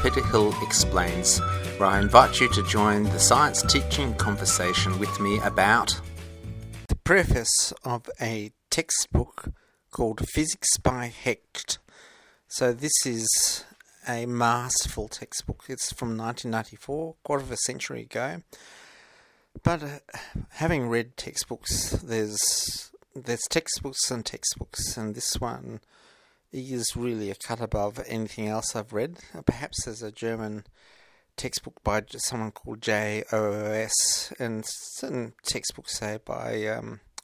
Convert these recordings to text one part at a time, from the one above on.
Peter Hill Explains, where I invite you to join the science teaching conversation with me about the preface of a textbook called Physics by Hecht. So this is a masterful textbook. It's from 1994, quarter of a century ago. But having read textbooks, there's textbooks and textbooks, and this one is really a cut above anything else I've read. Perhaps there's a German textbook by someone called J.O.O.S. and certain textbooks, say, by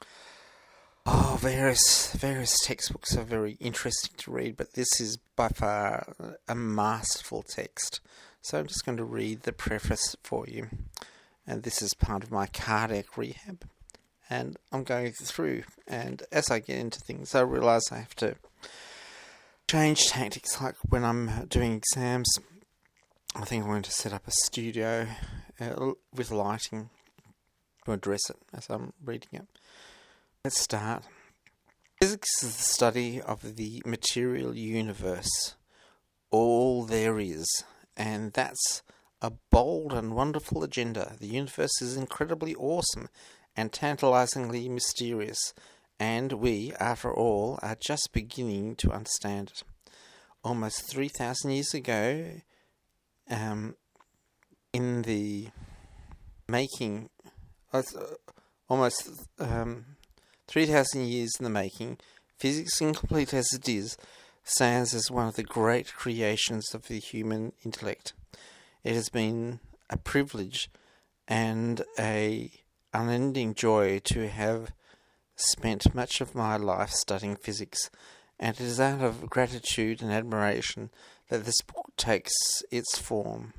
various textbooks are very interesting to read, but this is by far a masterful text. So I'm just going to read the preface for you. And this is part of my cardiac rehab. And I'm going through, and as I get into things, I realise I have to change tactics. Like when I'm doing exams, I think I'm going to set up a studio with lighting to address it as I'm reading it. Let's start. Physics is the study of the material universe, all there is, and that's a bold and wonderful agenda. The universe is incredibly awesome and tantalizingly mysterious, and we, after all, are just beginning to understand it. Almost 3,000 years ago, in the making, almost 3,000 years in the making, physics, incomplete as it is, stands as one of the great creations of the human intellect. It has been a privilege and an unending joy to have spent much of my life studying physics, and it is out of gratitude and admiration that this book takes its form.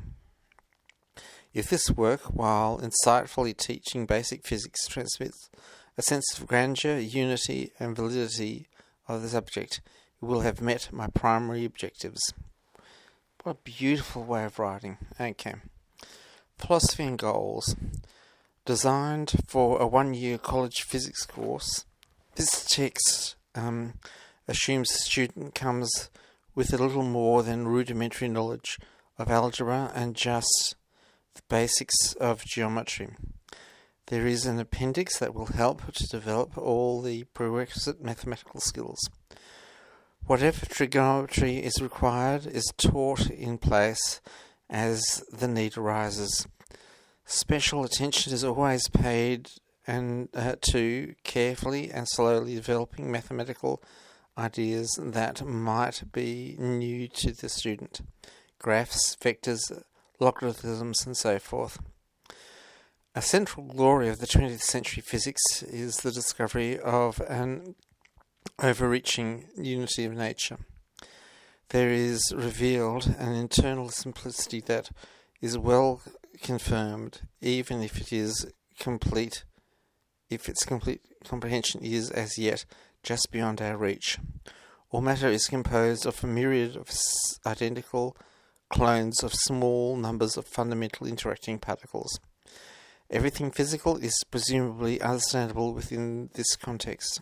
If this work, while insightfully teaching basic physics, transmits a sense of grandeur, unity, and validity of the subject, it will have met my primary objectives. What a beautiful way of writing. Okay. Philosophy and goals. Designed for a one-year college physics course, this text assumes the student comes with a little more than rudimentary knowledge of algebra and just the basics of geometry. There is an appendix that will help to develop all the prerequisite mathematical skills. Whatever trigonometry is required is taught in place as the need arises. Special attention is always paid to carefully and slowly developing mathematical ideas that might be new to the student. Graphs, vectors, logarithms, and so forth. A central glory of the 20th century physics is the discovery of an overreaching unity of nature. There is revealed an internal simplicity that is well confirmed, even if its complete comprehension is as yet just beyond our reach. All matter is composed of a myriad of identical clones of small numbers of fundamental interacting particles. Everything physical is presumably understandable within this context.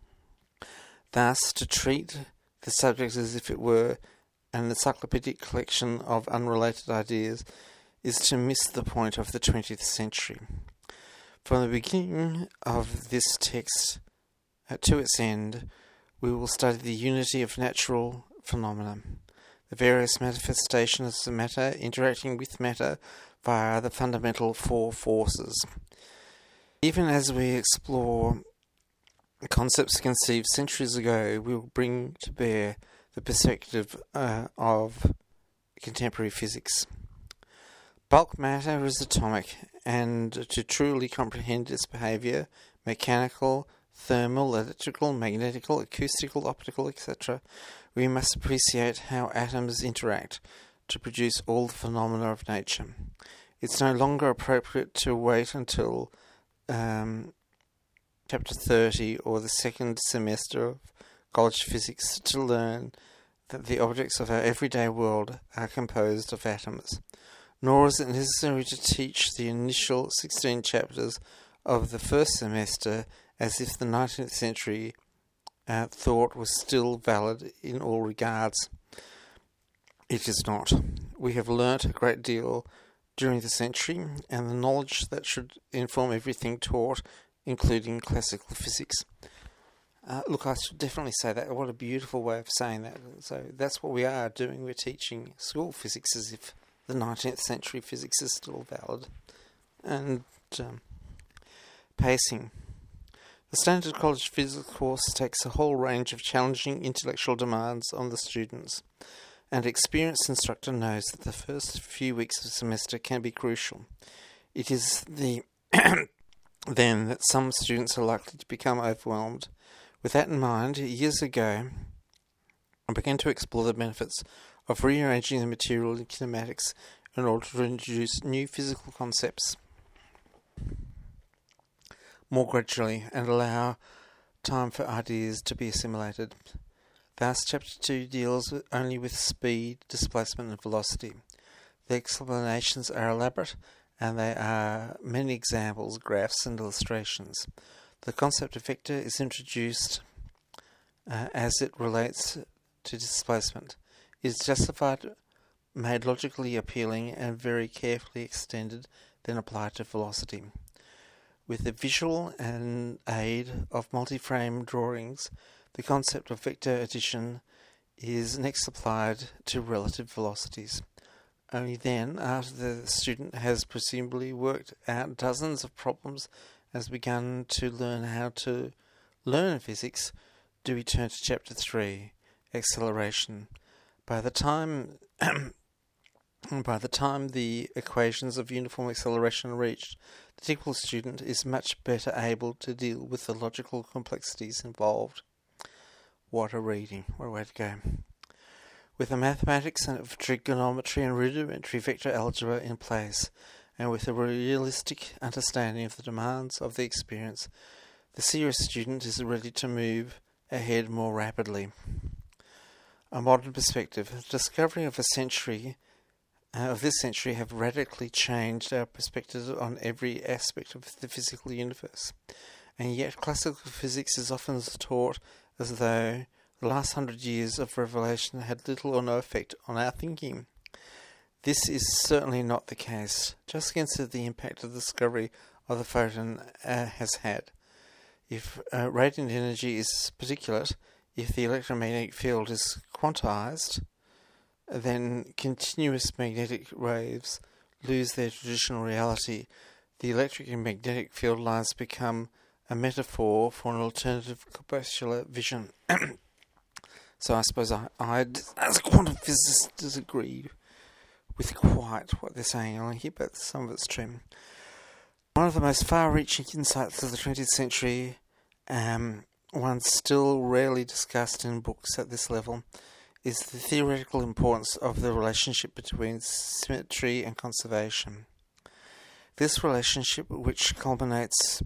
Thus, to treat the subject as if it were an encyclopedic collection of unrelated ideas is to miss the point of the 20th century. From the beginning of this text to its end, we will study the unity of natural phenomena, the various manifestations of matter interacting with matter via the fundamental four forces. Even as we explore concepts conceived centuries ago, we will bring to bear the perspective of contemporary physics. Bulk matter is atomic, and to truly comprehend its behaviour, mechanical, thermal, electrical, magnetical, acoustical, optical, etc., we must appreciate how atoms interact to produce all the phenomena of nature. It's no longer appropriate to wait until Chapter 30 or the second semester of college physics to learn that the objects of our everyday world are composed of atoms. Nor is it necessary to teach the initial 16 chapters of the first semester as if the 19th century thought was still valid in all regards. It is not. We have learnt a great deal during the century, and the knowledge that should inform everything taught, including classical physics. Look, I should definitely say that. What a beautiful way of saying that. So that's what we are doing. We're teaching school physics as if the 19th century physics is still valid. And pacing. The Standard College Physics course takes a whole range of challenging intellectual demands on the students. An experienced instructor knows that the first few weeks of the semester can be crucial. It is then that some students are likely to become overwhelmed. With that in mind, years ago, I began to explore the benefits of rearranging the material in kinematics in order to introduce new physical concepts more gradually and allow time for ideas to be assimilated. Thus, Chapter 2 deals only with speed, displacement and velocity. The explanations are elaborate and there are many examples, graphs and illustrations. The concept of vector is introduced as it relates to displacement. It is justified, made logically appealing and very carefully extended, then applied to velocity. With the visual and aid of multi-frame drawings, the concept of vector addition is next applied to relative velocities. Only then, after the student has presumably worked out dozens of problems and has begun to learn how to learn physics, do we turn to Chapter 3, acceleration. By the time the equations of uniform acceleration are reached, the typical student is much better able to deal with the logical complexities involved. What a reading, what a way to go. With the mathematics of trigonometry and rudimentary vector algebra in place, and with a realistic understanding of the demands of the experience, the serious student is ready to move ahead more rapidly. A modern perspective. The discovery of this century have radically changed our perspective on every aspect of the physical universe, and yet classical physics is often taught as though the last 100 years of revelation had little or no effect on our thinking. This is certainly not the case. Just consider the impact of the discovery of the photon has had. If radiant energy is particulate, if the electromagnetic field is quantized, then continuous magnetic waves lose their traditional reality. The electric and magnetic field lines become a metaphor for an alternative corpuscular vision. So I suppose I, as a quantum physicist, disagree with quite what they're saying on here, but some of it's true. One of the most far-reaching insights of the 20th century, one still rarely discussed in books at this level, is the theoretical importance of the relationship between symmetry and conservation. This relationship, which culminates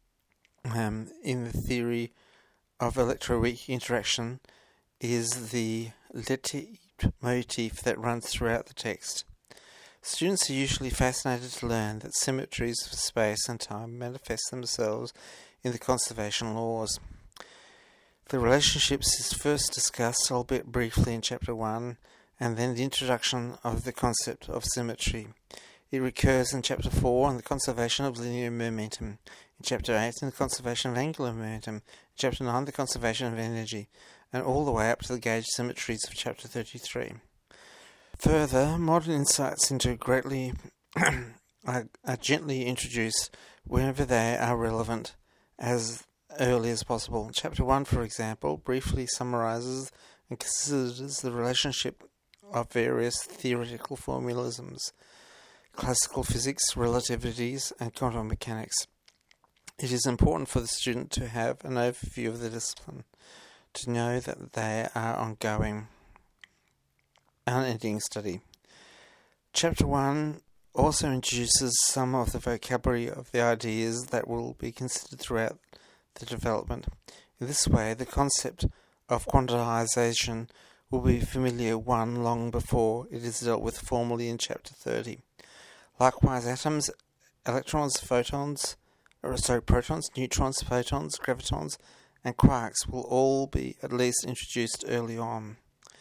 in the theory of electroweak interaction, is the leitmotif that runs throughout the text. Students are usually fascinated to learn that symmetries of space and time manifest themselves in the conservation laws. The relationships is first discussed, albeit briefly, in Chapter 1, and then the introduction of the concept of symmetry. It recurs in Chapter 4 on the conservation of linear momentum, in Chapter 8 in the conservation of angular momentum, in Chapter 9 the conservation of energy, and all the way up to the gauge symmetries of Chapter 33. Further, modern insights into greatly are gently introduced whenever they are relevant as early as possible. Chapter 1, for example, briefly summarizes and considers the relationship of various theoretical formalisms, classical physics, relativities, and quantum mechanics. It is important for the student to have an overview of the discipline, to know that they are ongoing, unending study. Chapter 1 also introduces some of the vocabulary of the ideas that will be considered throughout the development. In this way, the concept of quantization will be familiar long before it is dealt with formally in Chapter 30. Likewise, atoms, electrons, protons, neutrons, photons, gravitons, and quarks will all be at least introduced early on.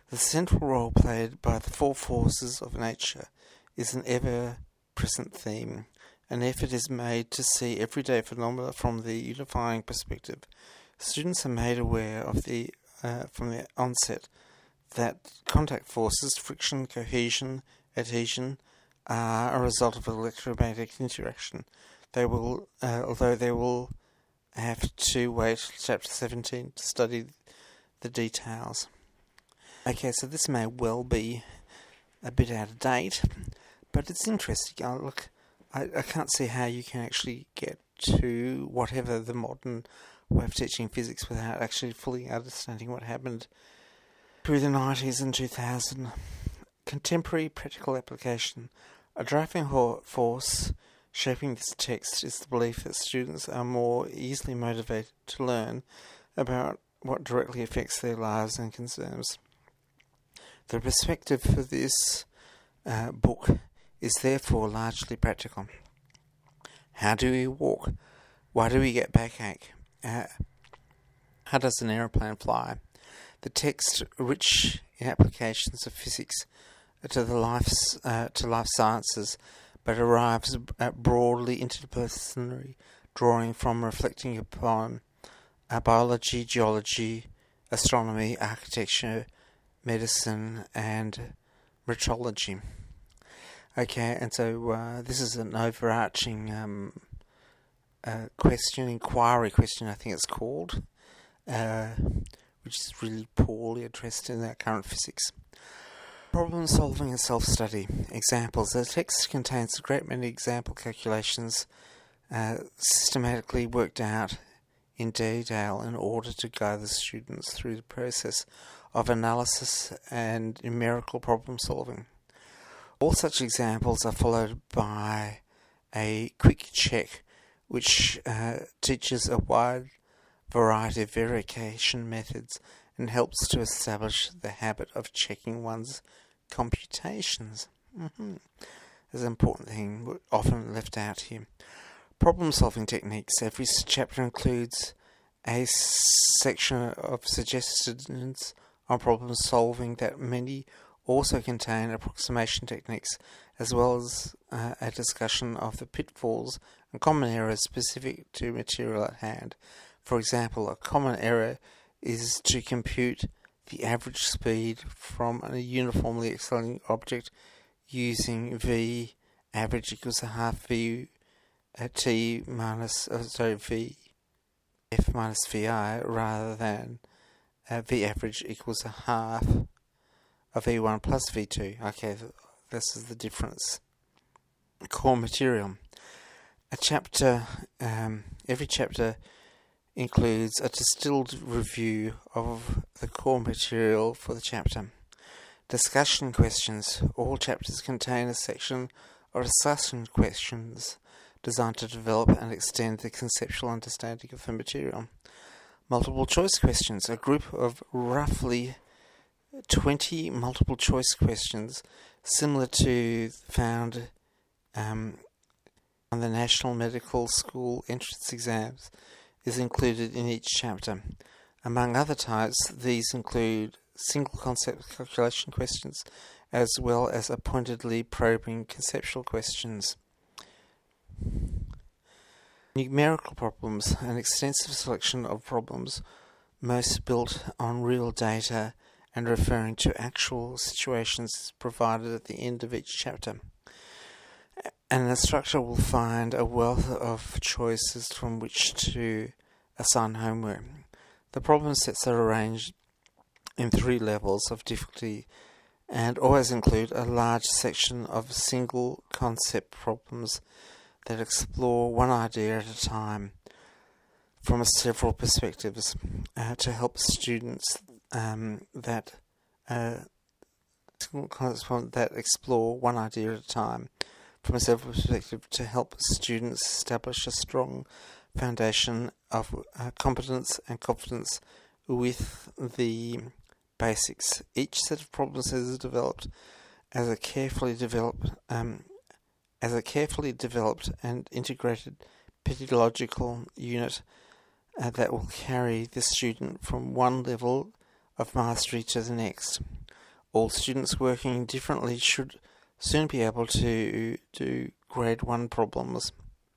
The central role played by the four forces of nature is an ever-present theme. An effort is made to see everyday phenomena from the unifying perspective. Students are made aware of from the onset that contact forces, friction, cohesion, adhesion, are a result of electromagnetic interaction. Although they will have to wait till Chapter 17 to study the details. Okay, so this may well be a bit out of date, but it's interesting. I can't see how you can actually get to whatever the modern way of teaching physics without actually fully understanding what happened through the 90s and 2000. Contemporary practical application. A driving force shaping this text is the belief that students are more easily motivated to learn about what directly affects their lives and concerns. The perspective for this book is therefore largely practical. How do we walk? Why do we get backache? How does an aeroplane fly? The text, rich in applications of physics to life sciences, but arrives at broadly interdisciplinary, drawing from reflecting upon biology, geology, astronomy, architecture, medicine, and metrology. Okay, and so this is an overarching inquiry question, I think it's called, which is really poorly addressed in our current physics. Problem solving and self-study. Examples. The text contains a great many example calculations systematically worked out in detail in order to guide the students through the process of analysis and numerical problem solving. All such examples are followed by a quick check which teaches a wide variety of verification methods and helps to establish the habit of checking one's computations. That's an important thing, often left out here. Problem-solving techniques. Every chapter includes a section of suggestions on problem-solving that many also contain approximation techniques, as well as a discussion of the pitfalls and common errors specific to material at hand. For example, a common error is to compute the average speed from a uniformly accelerating object using v average equals a half v t minus v f minus vi rather than v average equals a half of v1 plus v2. Okay, this is the difference. Core material. Every chapter includes a distilled review of the core material for the chapter. Discussion questions. All chapters contain a section of discussion questions designed to develop and extend the conceptual understanding of the material. Multiple choice questions. A group of roughly 20 multiple choice questions similar to found on the National Medical School entrance exams is included in each chapter. Among other types, these include single concept calculation questions as well as pointedly probing conceptual questions. Numerical problems, an extensive selection of problems, most built on real data and referring to actual situations provided at the end of each chapter. And an instructor will find a wealth of choices from which to assign homework. The problem sets are arranged in 3 levels of difficulty and always include a large section of single concept problems that explore one idea at a time from several perspectives to help students that explore one idea at a time from a several perspective to help students establish a strong foundation of competence and confidence with the basics. Each set of problems is developed as a carefully developed and integrated pedagogical unit that will carry the student from one level of mastery to the next. All students working differently should soon be able to do Grade 1 problems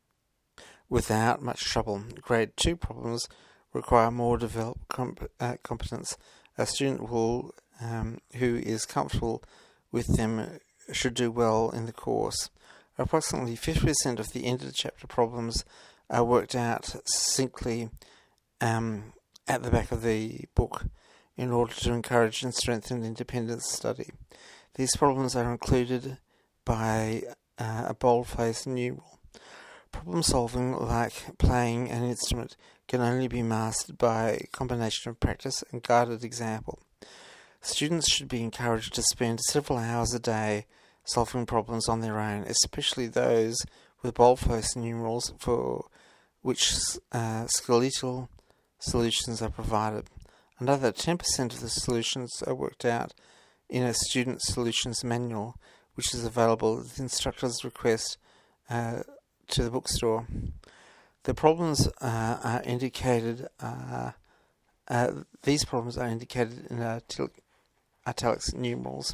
without much trouble. Grade 2 problems require more developed competence. A student who is comfortable with them should do well in the course. Approximately 50% of the end of the chapter problems are worked out succinctly at the back of the book in order to encourage and strengthen independent study. These problems are included by a bold-faced numeral. Problem solving, like playing an instrument, can only be mastered by a combination of practice and guided example. Students should be encouraged to spend several hours a day solving problems on their own, especially those with bold-faced numerals for which skeletal solutions are provided. Another 10% of the solutions are worked out in a student solutions manual, which is available at the instructor's request to the bookstore. The problems are indicated. These problems are indicated in italics numerals.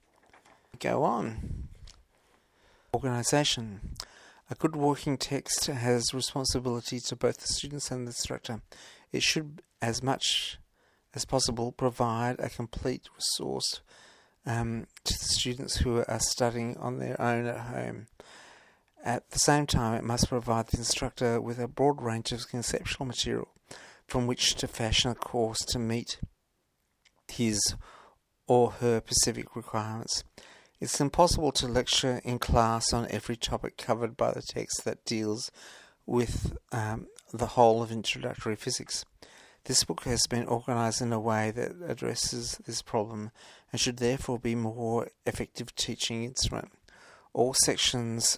Go on. Organisation. A good working text has responsibility to both the students and the instructor. It should, as much as possible, provide a complete resource to the students who are studying on their own at home. At the same time, it must provide the instructor with a broad range of conceptual material from which to fashion a course to meet his or her specific requirements. It's impossible to lecture in class on every topic covered by the text that deals with the whole of introductory physics. This book has been organised in a way that addresses this problem and should therefore be a more effective teaching instrument. All sections,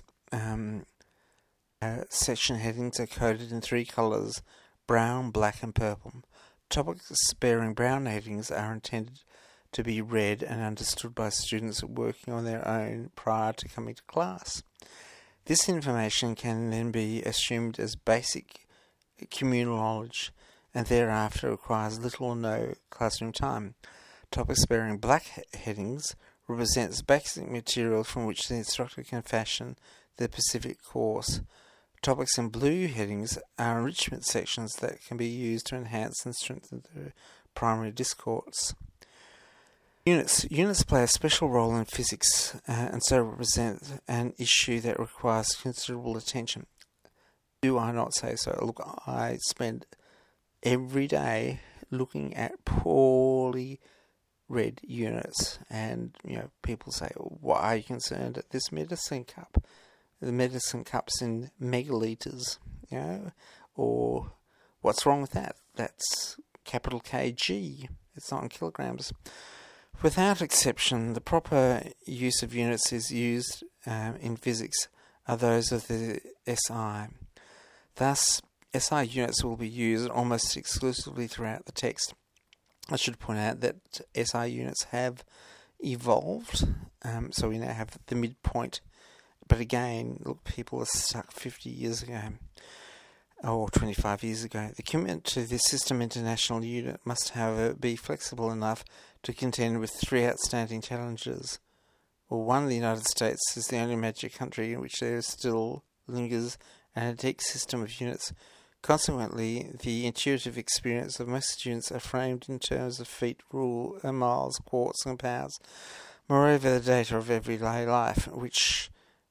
section headings are coded in 3 colours: brown, black and purple. Topics bearing brown headings are intended to be read and understood by students working on their own prior to coming to class. This information can then be assumed as basic communal knowledge and thereafter requires little or no classroom time. Topics bearing black headings represents basic material from which the instructor can fashion the specific course. Topics in blue headings are enrichment sections that can be used to enhance and strengthen the primary discourse. Units play a special role in physics and so represent an issue that requires considerable attention. Do I not say so? Look, I spend every day looking at poorly read units, and people say, why are you concerned at this medicine cup? The medicine cup's in megalitres, or what's wrong with that? That's capital kg, it's not in kilograms. Without exception, the proper use of units is used in physics are those of the SI. Thus, SI units will be used almost exclusively throughout the text. I should point out that SI units have evolved, so we now have the midpoint. But again, look, people are stuck 50 years ago, or 25 years ago. The commitment to this System International unit must, however, be flexible enough to contend with 3 outstanding challenges. Well, one, the United States is the only major country in which there still lingers an antique system of units. Consequently, the intuitive experience of most students are framed in terms of feet, rule, miles, quarts and pounds. Moreover, the data of everyday life, which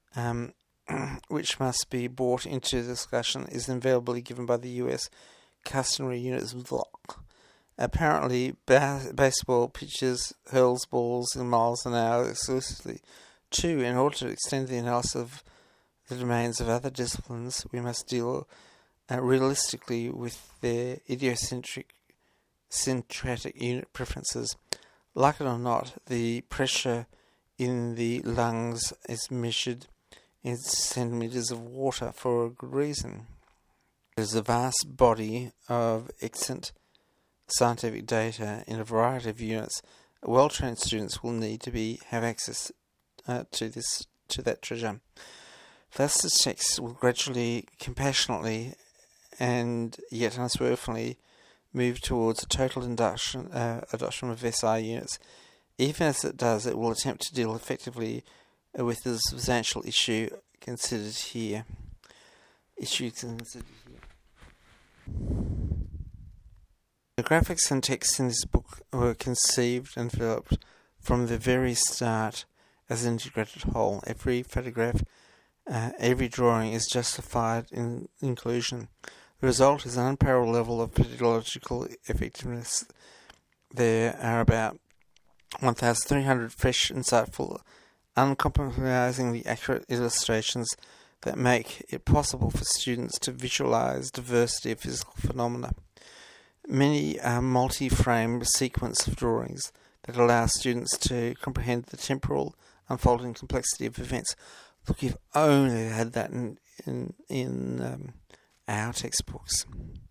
must be brought into discussion, is invariably given by the US customary units of block. Apparently, baseball pitchers hurls balls in miles an hour exclusively. 2. In order to extend the analysis of the domains of other disciplines, we must deal realistically with their idiosyncratic unit preferences. Like it or not, the pressure in the lungs is measured in centimetres of water for a good reason. There's a vast body of excellent scientific data in a variety of units. Well-trained students will need to have access to that treasure. Thus, the text will gradually, compassionately, and yet unswervingly move towards a total adoption of SI units. Even as it does, it will attempt to deal effectively with the substantial issue considered here. The graphics and text in this book were conceived and developed from the very start as an integrated whole. Every photograph, every drawing is justified in inclusion. The result is an unparalleled level of pedagogical effectiveness. There are about 1,300 fresh, insightful, uncompromisingly accurate illustrations that make it possible for students to visualize diversity of physical phenomena. Many are multi-frame sequence of drawings that allow students to comprehend the temporal unfolding complexity of events. Look, if only they had that in our textbooks.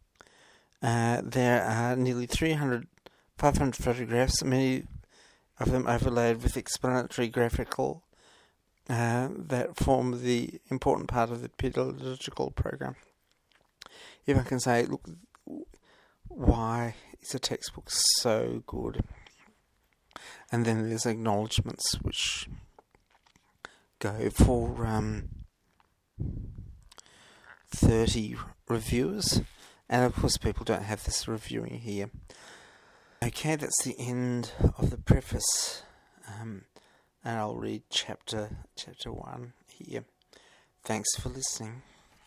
There are nearly 500 photographs, many of them overlaid with explanatory graphical that form the important part of the pedagogical program. If I can say, look, why is a textbook so good? And then there's acknowledgements which go for 30 reviewers, and of course people don't have this reviewing here. Okay, that's the end of the preface, and I'll read chapter 1 here. Thanks for listening.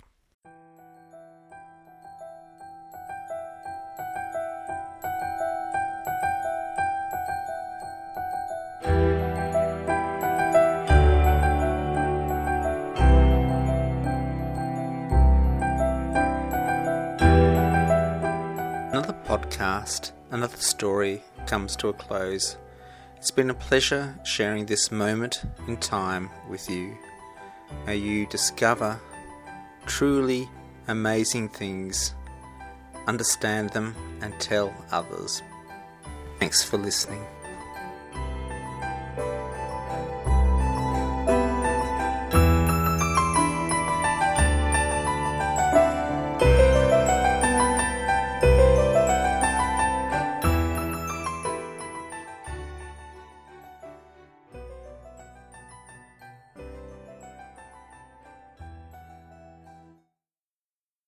Another podcast, another story comes to a close. It's been a pleasure sharing this moment in time with you. May you discover truly amazing things, understand them, and tell others. Thanks for listening.